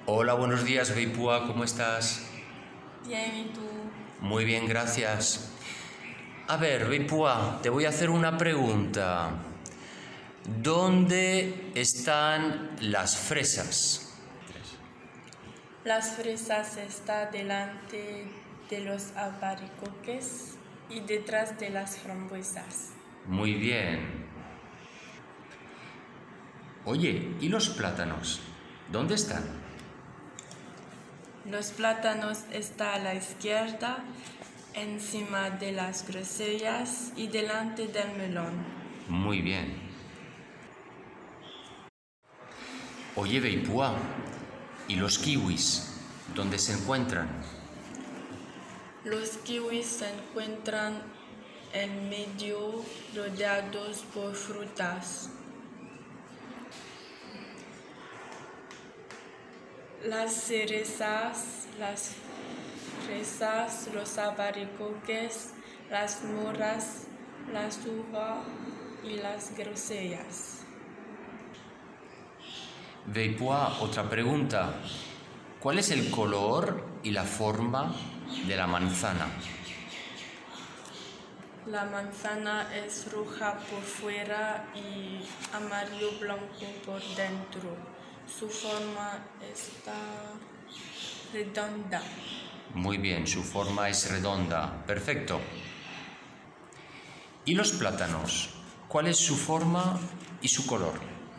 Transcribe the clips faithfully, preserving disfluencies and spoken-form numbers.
Hola, buenos días, Beipúa, ¿cómo estás? Bien, ¿y tú? Muy bien, gracias. A ver, Beipúa, te voy a hacer una pregunta. ¿Dónde están las fresas? Las fresas están delante de los albaricoques y detrás de las frambuesas. Muy bien. Oye, ¿y los plátanos? ¿Dónde están? Los plátanos están a la izquierda, encima de las grosellas y delante del melón. Muy bien. Oye, Beipúa, ¿y los kiwis? ¿Dónde se encuentran? Los kiwis se encuentran en medio, rodeados por frutas. Las cerezas, las fresas, los albaricoques, las moras, las uvas y las grosellas. Beipúa, otra pregunta. ¿Cuál es el color y la forma de la manzana? La manzana es roja por fuera y amarillo blanco por dentro. Su forma está redonda. Muy bien, su forma es redonda. Perfecto. ¿Y los plátanos? ¿Cuál es su forma y su color?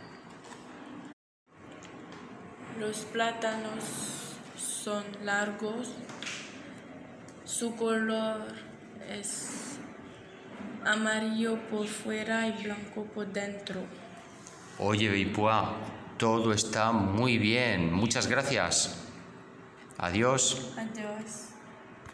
Los plátanos son largos. Su color es amarillo por fuera y blanco por dentro. Oye, Beipúa, todo está muy bien. Muchas gracias. Adiós. Adiós.